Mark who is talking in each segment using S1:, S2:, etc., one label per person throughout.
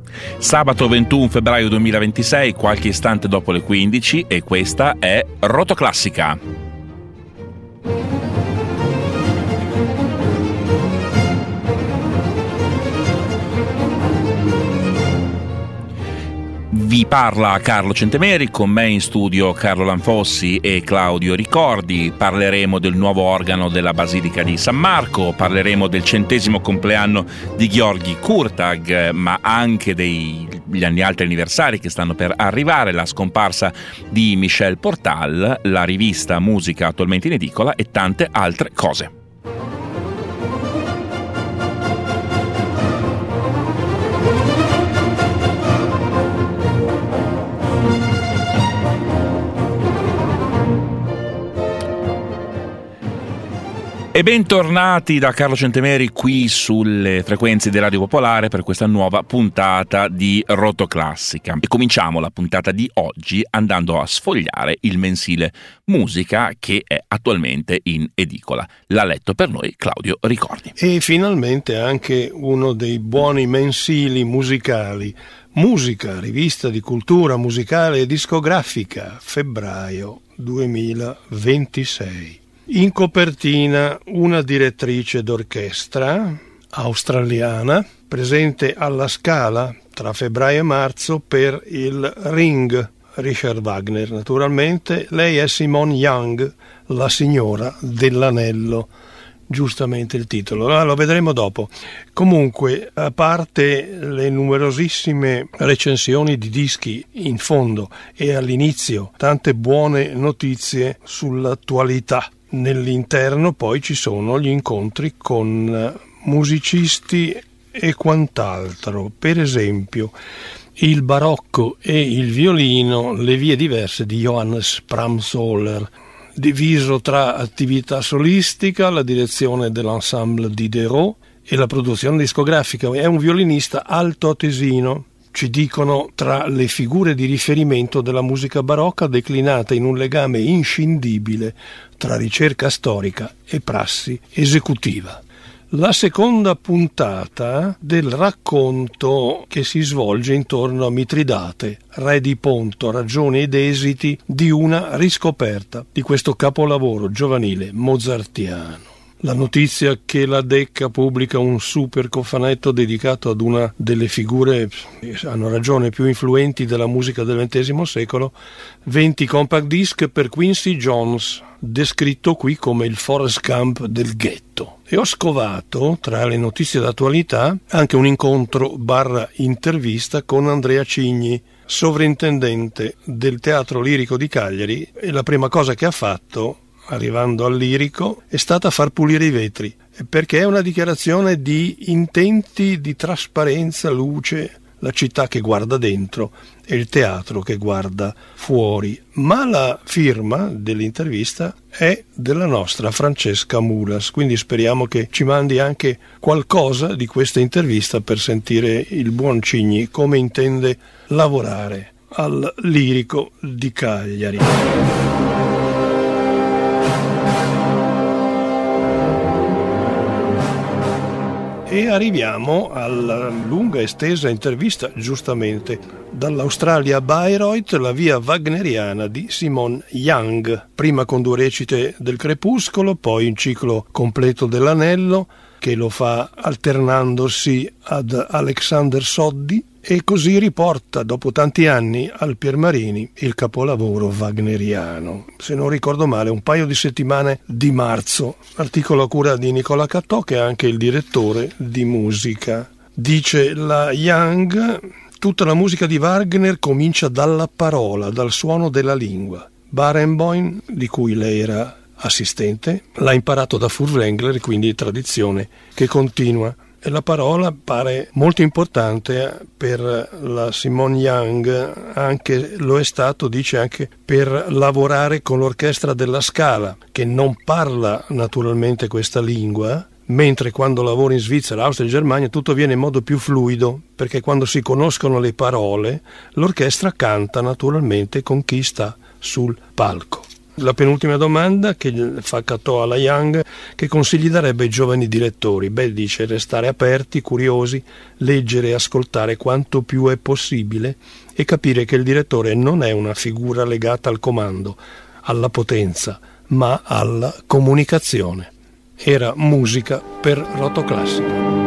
S1: Sabato 21 febbraio 2026, qualche istante dopo le 15, e questa è Rotoclassica. Vi parla Carlo Centemeri, con me in studio Carlo Lanfossi e Claudio Ricordi. Parleremo del nuovo organo della Basilica di San Marco, parleremo del 100° compleanno di Gheorghi Kurtag, ma anche degli altri anniversari che stanno per arrivare, la scomparsa di Michel Portal, la rivista Musica attualmente in edicola e tante altre cose. E bentornati da Carlo Centemeri qui sulle frequenze di Radio Popolare per questa nuova puntata di Rotoclassica. E cominciamo la puntata di oggi andando a sfogliare il mensile Musica che è attualmente in edicola. L'ha letto per noi Claudio Ricordi.
S2: E finalmente anche uno dei buoni mensili musicali. Musica, rivista di cultura musicale e discografica, febbraio 2026. In copertina una direttrice d'orchestra australiana presente alla Scala tra febbraio e marzo per il Ring, Richard Wagner naturalmente. Lei è Simone Young, la signora dell'anello, giustamente il titolo, lo vedremo dopo. Comunque, a parte le numerosissime recensioni di dischi in fondo e all'inizio tante buone notizie sull'attualità, nell'interno poi ci sono gli incontri con musicisti e quant'altro. Per esempio il barocco e il violino, le vie diverse di Johannes Pramsoller, diviso tra attività solistica, la direzione dell'ensemble Diderot e la produzione discografica. È un violinista altoatesino, ci dicono, tra le figure di riferimento della musica barocca, declinata in un legame inscindibile tra ricerca storica e prassi esecutiva. La seconda puntata del racconto che si svolge intorno a Mitridate, re di Ponto, ragioni ed esiti di una riscoperta di questo capolavoro giovanile mozartiano. La notizia che la Decca pubblica un super cofanetto dedicato ad una delle figure, hanno ragione, più influenti della musica del XX secolo, 20 compact disc per Quincy Jones, descritto qui come il Forrest Gump del ghetto. E ho scovato, tra le notizie d'attualità, anche un incontro / intervista con Andrea Cigni, sovrintendente del Teatro Lirico di Cagliari, e la prima cosa che ha fatto, arrivando al Lirico, è stata far pulire i vetri, perché è una dichiarazione di intenti di trasparenza, luce, la città che guarda dentro e il teatro che guarda fuori. Ma la firma dell'intervista è della nostra Francesca Mulas, quindi speriamo che ci mandi anche qualcosa di questa intervista per sentire il buon Cigni come intende lavorare al Lirico di Cagliari. E arriviamo alla lunga estesa intervista, giustamente, dall'Australia a Bayreuth, la via wagneriana di Simone Young, prima con 2 recite del Crepuscolo, poi un ciclo completo dell'Anello, che lo fa alternandosi ad Alexander Soddy, e così riporta dopo tanti anni al Piermarini il capolavoro wagneriano. Se non ricordo male, un paio di settimane di marzo, articolo a cura di Nicola Cattò, che è anche il direttore di musica. Dice la Young: tutta la musica di Wagner comincia dalla parola, dal suono della lingua. Barenboim, di cui lei era assistente, l'ha imparato da Furtwängler, quindi tradizione che continua. E la parola pare molto importante per la Simone Young, anche lo è stato, dice, anche per lavorare con l'orchestra della Scala, che non parla naturalmente questa lingua, mentre quando lavora in Svizzera, Austria e Germania tutto viene in modo più fluido, perché quando si conoscono le parole l'orchestra canta naturalmente con chi sta sul palco. La penultima domanda che fa Catò alla Young: che consigli darebbe ai giovani direttori? Dice restare aperti, curiosi, leggere e ascoltare quanto più è possibile e capire che il direttore non è una figura legata al comando, alla potenza, ma alla comunicazione. Era musica per Rotoclassica.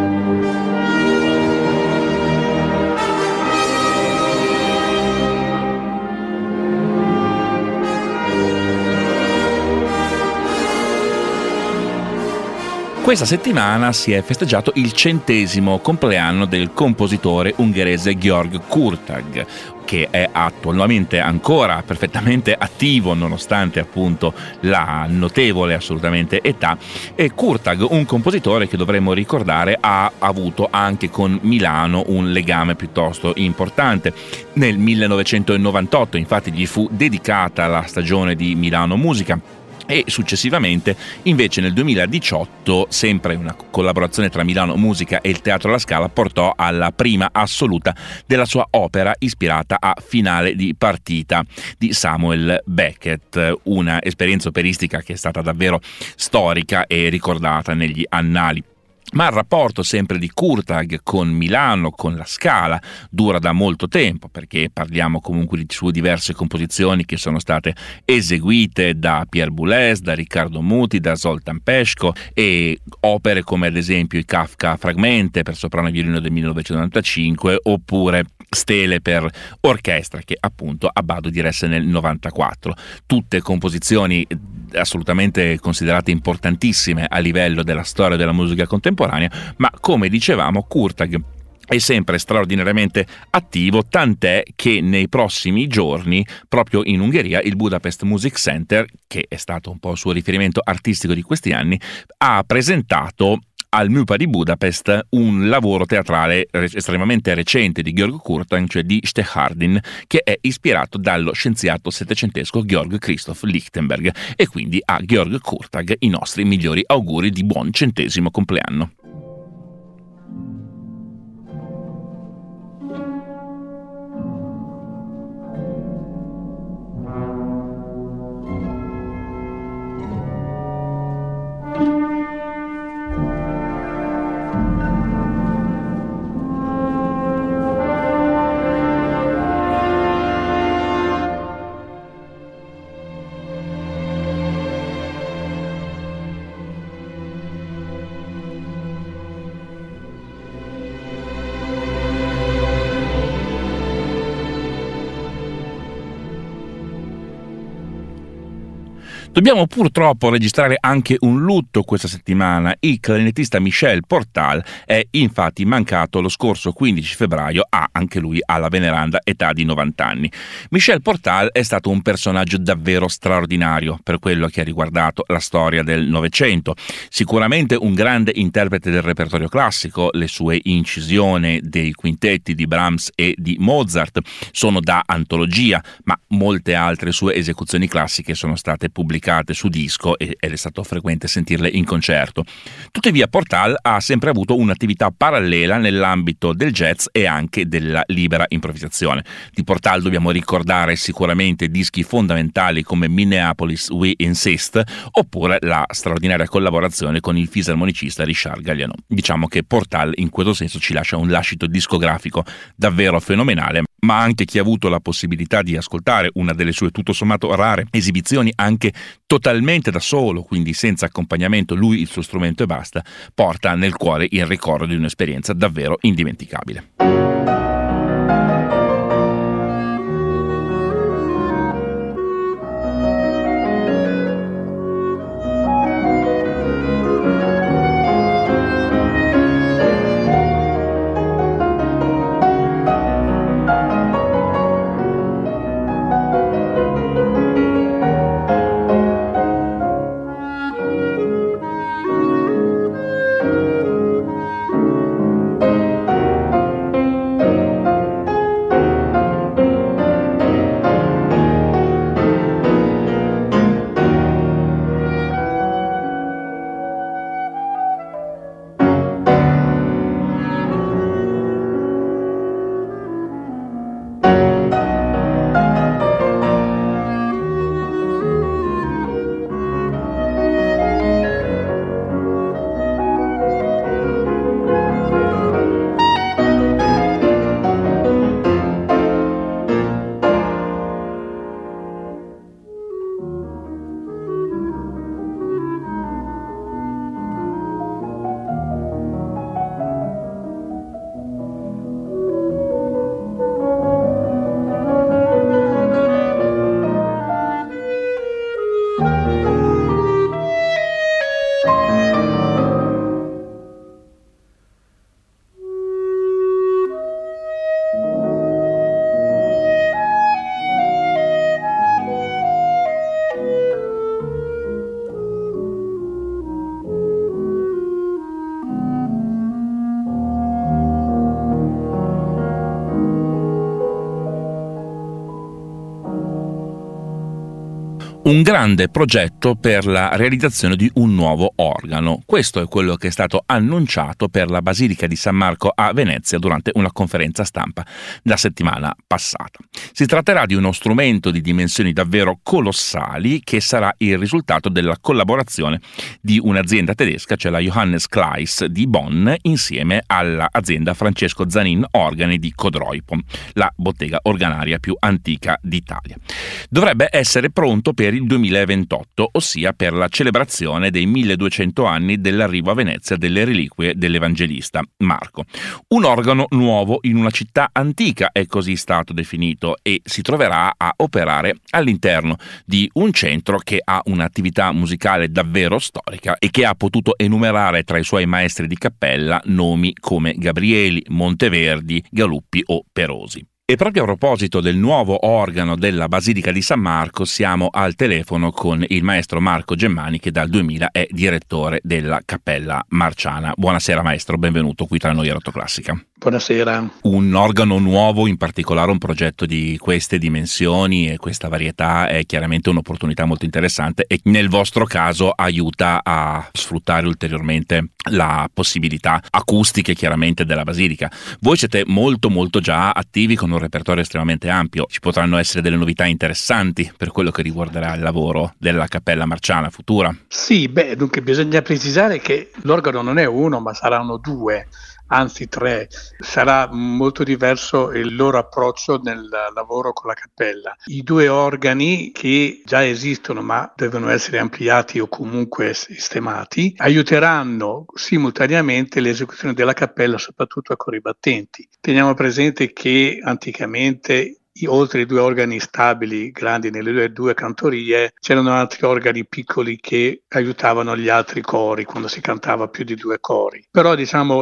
S1: Questa settimana si è festeggiato il 100° compleanno del compositore ungherese György Kurtag, che è attualmente ancora perfettamente attivo nonostante appunto la notevole assolutamente età. E Kurtag, un compositore che dovremmo ricordare, ha avuto anche con Milano un legame piuttosto importante. Nel 1998 infatti gli fu dedicata la stagione di Milano Musica, e successivamente invece nel 2018 sempre una collaborazione tra Milano Musica e il Teatro alla Scala portò alla prima assoluta della sua opera ispirata a Finale di partita di Samuel Beckett, una esperienza operistica che è stata davvero storica e ricordata negli annali. Ma il rapporto sempre di Kurtag con Milano, con la Scala, dura da molto tempo, perché parliamo comunque di sue diverse composizioni che sono state eseguite da Pierre Boulez, da Riccardo Muti, da Zoltán Peskó, e opere come ad esempio i Kafka Fragmente per soprano e violino del 1995, oppure Stele per orchestra che appunto Abbado diresse nel 94. Tutte composizioni assolutamente considerate importantissime a livello della storia della musica contemporanea, ma come dicevamo Kurtag è sempre straordinariamente attivo, tant'è che nei prossimi giorni proprio in Ungheria il Budapest Music Center, che è stato un po' il suo riferimento artistico di questi anni, ha presentato al MUPA di Budapest un lavoro teatrale estremamente recente di György Kurtag, cioè di Stechardin, che è ispirato dallo scienziato settecentesco Georg Christoph Lichtenberg, e quindi a György Kurtag i nostri migliori auguri di buon 100° compleanno. Dobbiamo purtroppo registrare anche un lutto questa settimana. Il clarinettista Michel Portal è infatti mancato lo scorso 15 febbraio, anche lui alla veneranda età di 90 anni. Michel Portal è stato un personaggio davvero straordinario per quello che ha riguardato la storia del Novecento. Sicuramente un grande interprete del repertorio classico, le sue incisioni dei quintetti di Brahms e di Mozart sono da antologia, ma molte altre sue esecuzioni classiche sono state pubblicate su disco ed è stato frequente sentirle in concerto. Tuttavia Portal ha sempre avuto un'attività parallela nell'ambito del jazz e anche della libera improvvisazione. Di Portal dobbiamo ricordare sicuramente dischi fondamentali come Minneapolis We Insist, oppure la straordinaria collaborazione con il fisarmonicista Richard Galliano. Diciamo che Portal in questo senso ci lascia un lascito discografico davvero fenomenale, ma anche chi ha avuto la possibilità di ascoltare una delle sue tutto sommato rare esibizioni anche totalmente da solo, quindi senza accompagnamento, lui il suo strumento e basta, porta nel cuore il ricordo di un'esperienza davvero indimenticabile. Un grande progetto per la realizzazione di un nuovo organo. Questo è quello che è stato annunciato per la Basilica di San Marco a Venezia durante una conferenza stampa la settimana passata. Si tratterà di uno strumento di dimensioni davvero colossali che sarà il risultato della collaborazione di un'azienda tedesca, cioè la Johannes Kleis di Bonn, insieme all'azienda Francesco Zanin Organi di Codroipo, la bottega organaria più antica d'Italia. Dovrebbe essere pronto per il 2028, ossia per la celebrazione dei 1200 anni dell'arrivo a Venezia delle reliquie dell'Evangelista Marco. Un organo nuovo in una città antica è così stato definito e si troverà a operare all'interno di un centro che ha un'attività musicale davvero storica e che ha potuto enumerare tra i suoi maestri di cappella nomi come Gabrieli, Monteverdi, Galuppi o Perosi. E proprio a proposito del nuovo organo della Basilica di San Marco siamo al telefono con il maestro Marco Gemmani, che dal 2000 è direttore della Cappella Marciana. Buonasera maestro, benvenuto qui tra noi a Rotto Classica.
S3: Buonasera.
S1: Un organo nuovo, in particolare un progetto di queste dimensioni e questa varietà, è chiaramente un'opportunità molto interessante e nel vostro caso aiuta a sfruttare ulteriormente la possibilità acustiche chiaramente della Basilica. Voi siete molto già attivi con un repertorio estremamente ampio. Ci potranno essere delle novità interessanti per quello che riguarderà il lavoro della Cappella Marciana futura?
S3: Sì, dunque bisogna precisare che l'organo non è uno, ma saranno due, anzi tre. Sarà molto diverso il loro approccio nel lavoro con la cappella. I due organi che già esistono ma devono essere ampliati o comunque sistemati aiuteranno simultaneamente l'esecuzione della cappella, soprattutto a cori battenti. Teniamo presente che anticamente oltre ai due organi stabili grandi nelle due cantorie c'erano altri organi piccoli che aiutavano gli altri cori quando si cantava più di due cori. Però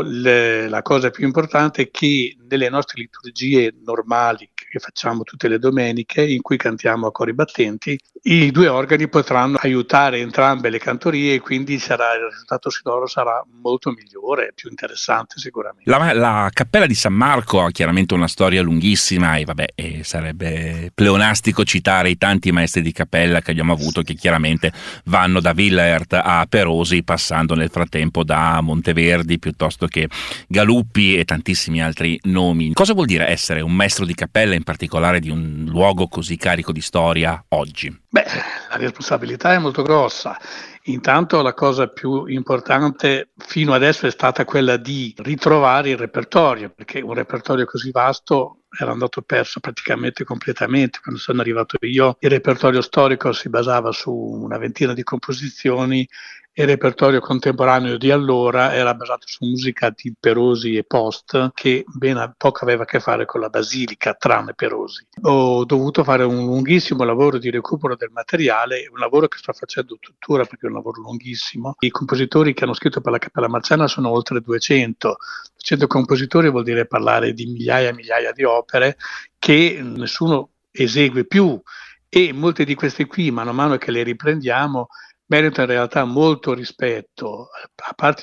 S3: la cosa più importante è che nelle nostre liturgie normali che facciamo tutte le domeniche, in cui cantiamo a cori battenti, i due organi potranno aiutare entrambe le cantorie e quindi il risultato sonoro sarà molto migliore, più interessante sicuramente.
S1: La Cappella di San Marco ha chiaramente una storia lunghissima e sarebbe pleonastico citare i tanti maestri di cappella che abbiamo avuto, che chiaramente vanno da Willaert a Perosi, passando nel frattempo da Monteverdi piuttosto che Galuppi e tantissimi altri nomi. Cosa vuol dire essere un maestro di cappella, in particolare di un luogo così carico di storia oggi?
S3: La responsabilità è molto grossa. Intanto la cosa più importante fino adesso è stata quella di ritrovare il repertorio, perché un repertorio così vasto era andato perso praticamente completamente. Quando sono arrivato io, il repertorio storico si basava su una ventina di composizioni e il repertorio contemporaneo di allora era basato su musica di Perosi e post, che ben poco aveva a che fare con la Basilica, tranne Perosi. Ho dovuto fare un lunghissimo lavoro di recupero del materiale, un lavoro che sto facendo tuttora perché è un lavoro lunghissimo. I compositori che hanno scritto per la Cappella Marciana sono oltre 200. 200 compositori vuol dire parlare di migliaia e migliaia di opere che nessuno esegue più, e molte di queste qui, man mano che le riprendiamo, merita in realtà molto rispetto. A parte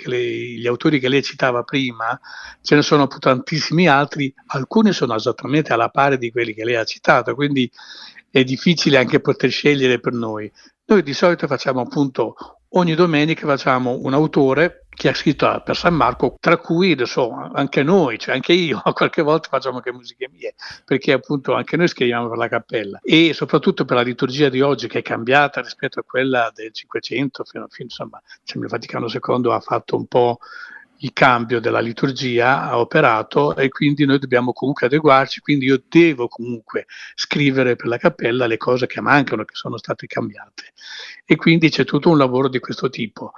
S3: gli autori che lei citava prima, ce ne sono tantissimi altri, alcuni sono esattamente alla pari di quelli che lei ha citato, quindi è difficile anche poter scegliere per noi. Noi di solito facciamo appunto, ogni domenica facciamo un autore che ha scritto per San Marco, tra cui adesso anche noi, cioè anche io, qualche volta facciamo anche musiche mie, perché appunto anche noi scriviamo per la cappella, e soprattutto per la liturgia di oggi, che è cambiata rispetto a quella del 500 fino insomma, il Vaticano II ha fatto un po' il cambio della liturgia, ha operato, e quindi noi dobbiamo comunque adeguarci, quindi io devo comunque scrivere per la cappella le cose che mancano, che sono state cambiate, e quindi c'è tutto un lavoro di questo tipo.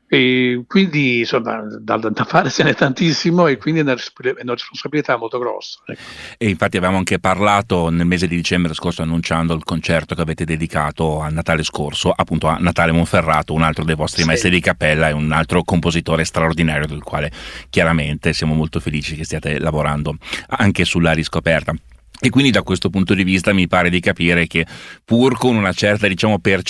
S3: E quindi insomma da fare ce n'è tantissimo, e quindi è una responsabilità molto grossa. Ecco.
S1: E infatti avevamo anche parlato nel mese di dicembre scorso, annunciando il concerto che avete dedicato a Natale scorso, appunto a Natale Monferrato, un altro dei vostri maestri di cappella e un altro compositore straordinario, del quale chiaramente siamo molto felici che stiate lavorando anche sulla riscoperta. E quindi da questo punto di vista mi pare di capire che, pur con una certa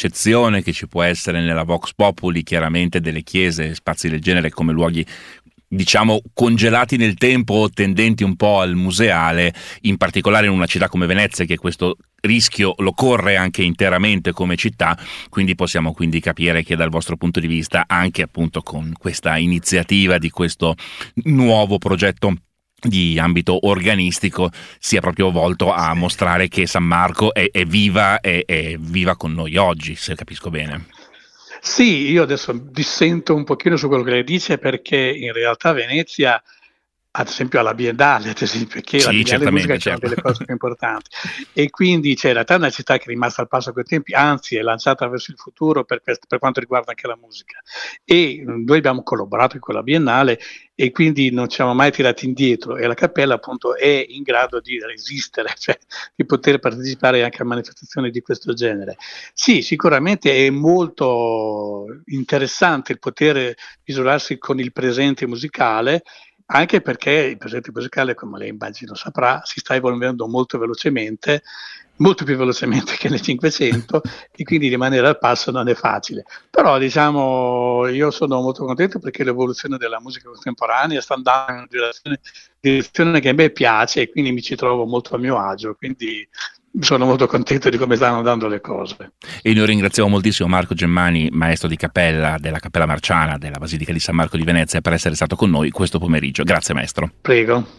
S1: percezione che ci può essere nella Vox Populi chiaramente delle chiese, spazi del genere come luoghi diciamo congelati nel tempo o tendenti un po' al museale, in particolare in una città come Venezia, che questo rischio lo corre anche interamente come città, quindi possiamo quindi capire che dal vostro punto di vista, anche appunto con questa iniziativa di questo nuovo progetto di ambito organistico, sia proprio volto a mostrare che San Marco è viva con noi oggi, se capisco bene.
S3: Sì, io adesso dissento un pochino su quello che lei dice, perché in realtà Venezia, ad esempio alla Biennale, ad esempio, che la Biennale musica c'erano delle cose più importanti, e quindi in realtà è una città che è rimasta al passo coi tempi, anzi è lanciata verso il futuro per quanto riguarda anche la musica, e noi abbiamo collaborato con la Biennale e quindi non ci siamo mai tirati indietro, e la Cappella appunto è in grado di resistere, cioè di poter partecipare anche a manifestazioni di questo genere. Sì, sicuramente è molto interessante il poter misurarsi con il presente musicale, anche perché il presente musicale, come lei immagino saprà, si sta evolvendo molto velocemente, molto più velocemente che nel Cinquecento, e quindi rimanere al passo non è facile. Però diciamo, io sono molto contento perché l'evoluzione della musica contemporanea sta andando in una direzione che a me piace, e quindi mi ci trovo molto a mio agio, quindi sono molto contento di come stanno andando le cose.
S1: E noi ringraziamo moltissimo Marco Gemmani, maestro di cappella della Cappella Marciana della Basilica di San Marco di Venezia, per essere stato con noi questo pomeriggio. Grazie maestro.
S3: Prego.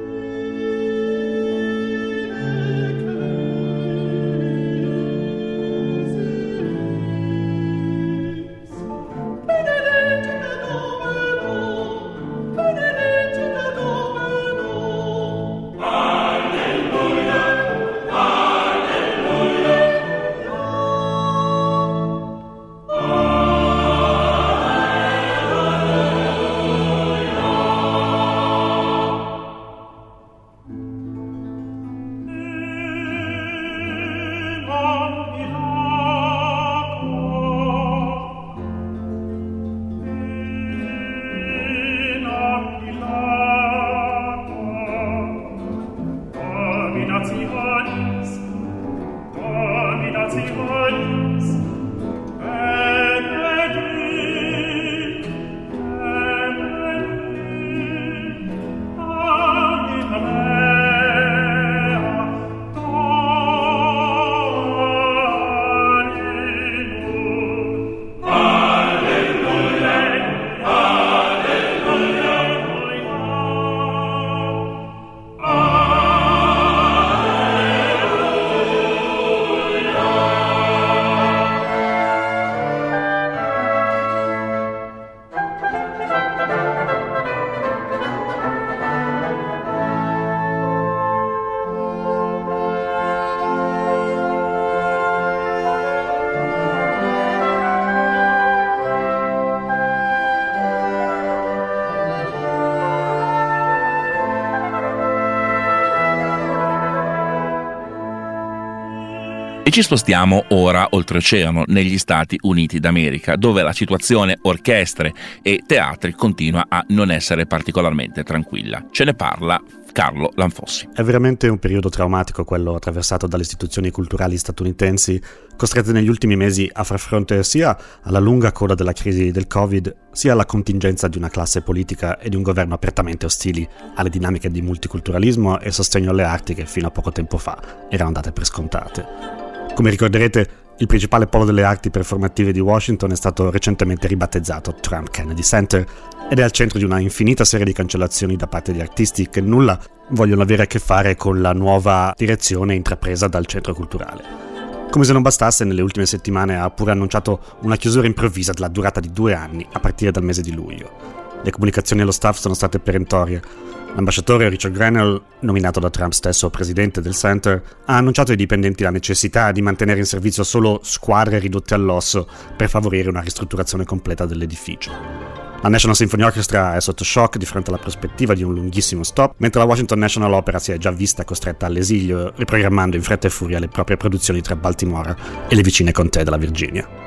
S1: E ci spostiamo ora oltreoceano, negli Stati Uniti d'America, dove la situazione orchestre e teatri continua a non essere particolarmente tranquilla. Ce ne parla Carlo Lanfossi.
S4: È veramente un periodo traumatico quello attraversato dalle istituzioni culturali statunitensi, costrette negli ultimi mesi a far fronte sia alla lunga coda della crisi del Covid, sia alla contingenza di una classe politica e di un governo apertamente ostili alle dinamiche di multiculturalismo e sostegno alle arti che fino a poco tempo fa erano date per scontate. Come ricorderete, il principale polo delle arti performative di Washington è stato recentemente ribattezzato Trump Kennedy Center ed è al centro di una infinita serie di cancellazioni da parte di artisti che nulla vogliono avere a che fare con la nuova direzione intrapresa dal centro culturale. Come se non bastasse, nelle ultime settimane ha pure annunciato una chiusura improvvisa della durata di 2 anni a partire dal mese di luglio. Le comunicazioni allo staff sono state perentorie. L'ambasciatore Richard Grenell, nominato da Trump stesso presidente del Center, ha annunciato ai dipendenti la necessità di mantenere in servizio solo squadre ridotte all'osso per favorire una ristrutturazione completa dell'edificio. La National Symphony Orchestra è sotto shock di fronte alla prospettiva di un lunghissimo stop, mentre la Washington National Opera si è già vista costretta all'esilio, riprogrammando in fretta e furia le proprie produzioni tra Baltimora e le vicine contee della Virginia.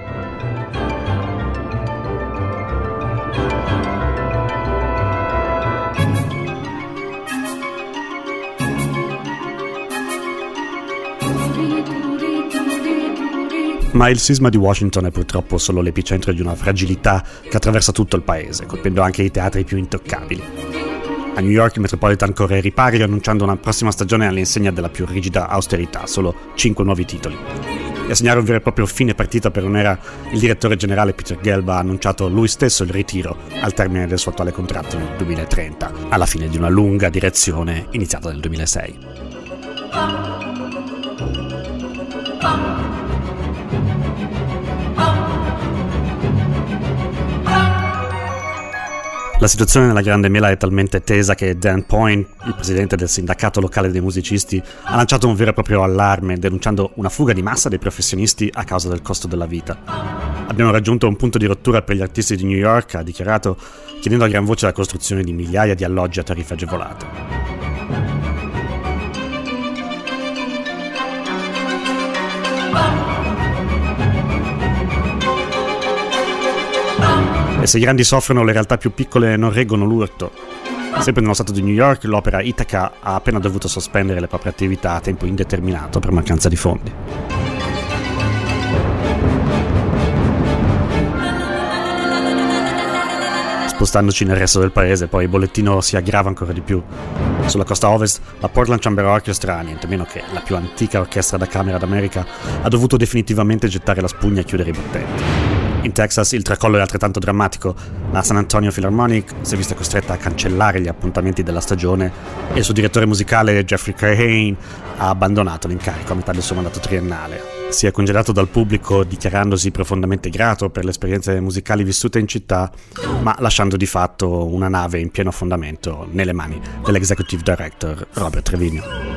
S4: Ma il sisma di Washington è purtroppo solo l'epicentro di una fragilità che attraversa tutto il paese, colpendo anche i teatri più intoccabili. A New York il Metropolitan corre ai ripari, annunciando una prossima stagione all'insegna della più rigida austerità, solo 5 nuovi titoli. E a segnare un vero e proprio fine partita per un'era, il direttore generale Peter Gelb ha annunciato lui stesso il ritiro al termine del suo attuale contratto nel 2030, alla fine di una lunga direzione iniziata nel 2006. La situazione nella Grande Mela è talmente tesa che Dan Point, il presidente del sindacato locale dei musicisti, ha lanciato un vero e proprio allarme denunciando una fuga di massa dei professionisti a causa del costo della vita. Abbiamo raggiunto un punto di rottura per gli artisti di New York, ha dichiarato, chiedendo a gran voce la costruzione di migliaia di alloggi a tariffa agevolata. E se i grandi soffrono, le realtà più piccole non reggono l'urto. Sempre nello stato di New York, l'opera Ithaca ha appena dovuto sospendere le proprie attività a tempo indeterminato per mancanza di fondi. Spostandoci nel resto del paese, poi il bollettino si aggrava ancora di più. Sulla costa ovest, la Portland Chamber Orchestra, niente meno che la più antica orchestra da camera d'America, ha dovuto definitivamente gettare la spugna e chiudere i battenti. In Texas il tracollo è altrettanto drammatico. La San Antonio Philharmonic si è vista costretta a cancellare gli appuntamenti della stagione e il suo direttore musicale Jeffrey Kahane ha abbandonato l'incarico a metà del suo mandato triennale. Si è congedato dal pubblico dichiarandosi profondamente grato per le esperienze musicali vissute in città, ma lasciando di fatto una nave in pieno affondamento nelle mani dell'executive director Robert Trevino.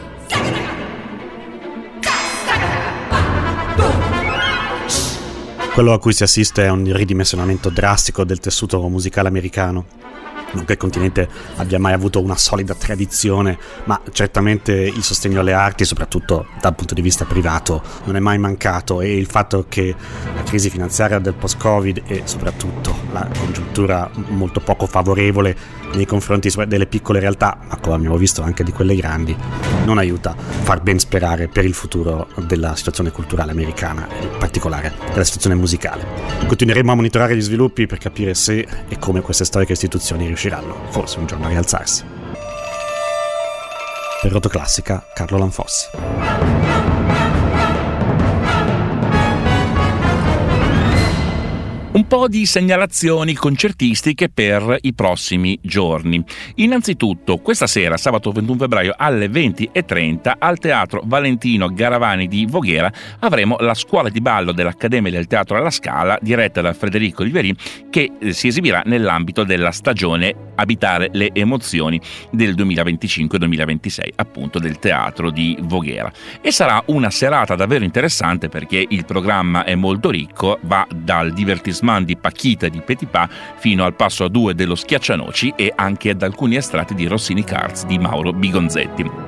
S4: Quello a cui si assiste è un ridimensionamento drastico del tessuto musicale americano. Non che il continente abbia mai avuto una solida tradizione, ma certamente il sostegno alle arti, soprattutto dal punto di vista privato, non è mai mancato, e il fatto che la crisi finanziaria del post-Covid e soprattutto la congiuntura molto poco favorevole nei confronti delle piccole realtà, ma come abbiamo visto anche di quelle grandi, non aiuta a far ben sperare per il futuro della situazione culturale americana, in particolare della situazione musicale. Continueremo a monitorare gli sviluppi per capire se e come queste storiche istituzioni riusciranno forse un giorno a rialzarsi. Per Rotoclassica, Carlo Lanfossi.
S1: Un po' di segnalazioni concertistiche per i prossimi giorni. Innanzitutto, questa sera, sabato 21 febbraio alle 20:30, al Teatro Valentino Garavani di Voghera avremo la scuola di ballo dell'Accademia del Teatro alla Scala, diretta da Federico Liveri, che si esibirà nell'ambito della stagione Abitare le emozioni del 2025-2026, appunto del Teatro di Voghera. E sarà una serata davvero interessante perché il programma è molto ricco, va dal divertissement di Paquita di Petipa fino al passo a due dello Schiaccianoci e anche ad alcuni estratti di Rossini Cards di Mauro Bigonzetti.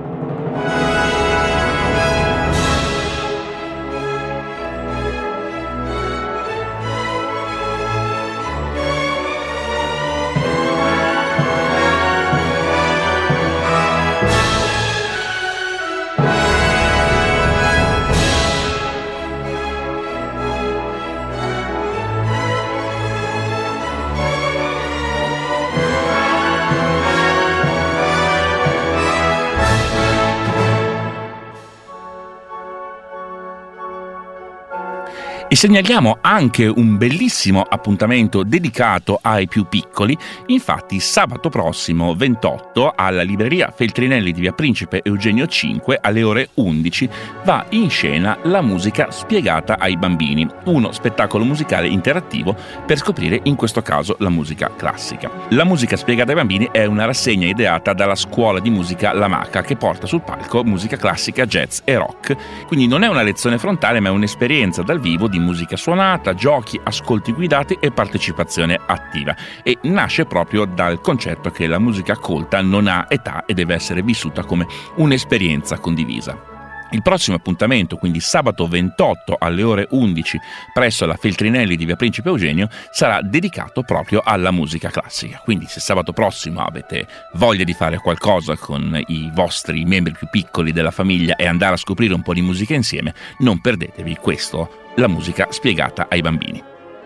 S1: E segnaliamo anche un bellissimo appuntamento dedicato ai più piccoli. Infatti sabato prossimo 28 alla libreria Feltrinelli di via Principe Eugenio 5 alle ore 11 va in scena La musica spiegata ai bambini, uno spettacolo musicale interattivo per scoprire in questo caso la musica classica. La musica spiegata ai bambini è una rassegna ideata dalla scuola di musica La Maca che porta sul palco musica classica, jazz e rock. Quindi non è una lezione frontale ma è un'esperienza dal vivo di musica suonata, giochi, ascolti guidati e partecipazione attiva, e nasce proprio dal concetto che la musica colta non ha età e deve essere vissuta come un'esperienza condivisa. Il prossimo appuntamento, quindi sabato 28 alle ore 11 presso la Feltrinelli di via Principe Eugenio, sarà dedicato proprio alla musica classica. Quindi se sabato prossimo avete voglia di fare qualcosa con i vostri membri più piccoli della famiglia e andare a scoprire un po' di musica insieme, non perdetevi questo, la musica spiegata ai bambini.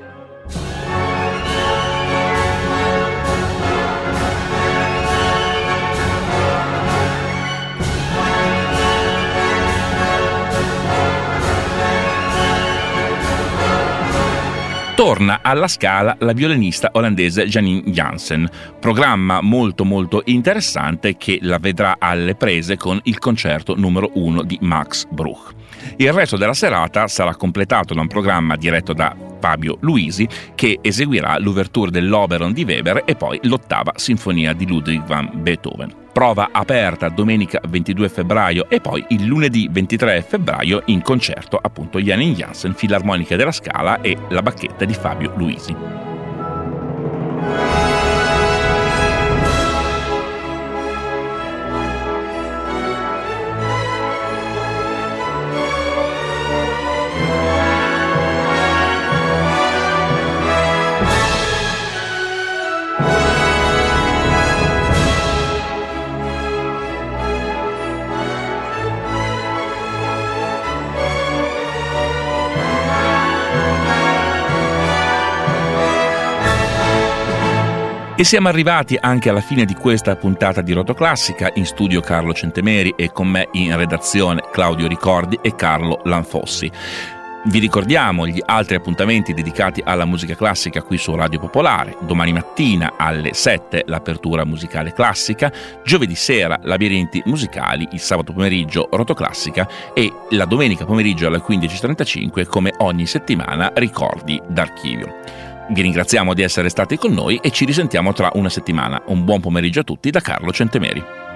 S1: Torna alla Scala la violinista olandese Janine Jansen, programma molto interessante che la vedrà alle prese con il concerto numero 1 di Max Bruch. Il resto della serata sarà completato da un programma diretto da Fabio Luisi, che eseguirà l'ouverture dell'Oberon di Weber e poi l'ottava sinfonia di Ludwig van Beethoven. Prova aperta domenica 22 febbraio e poi il lunedì 23 febbraio in concerto appunto Janine Jansen, Filarmonica della Scala e la bacchetta di Fabio Luisi. E siamo arrivati anche alla fine di questa puntata di Rotoclassica. In studio Carlo Centemeri e con me in redazione Claudio Ricordi e Carlo Lanfossi. Vi ricordiamo gli altri appuntamenti dedicati alla musica classica qui su Radio Popolare. Domani mattina alle 7 l'apertura musicale classica, giovedì sera Labirinti musicali, il sabato pomeriggio Rotoclassica e la domenica pomeriggio alle 15:35 come ogni settimana Ricordi d'archivio. Vi ringraziamo di essere stati con noi e ci risentiamo tra una settimana. Un buon pomeriggio a tutti da Carlo Centemeri.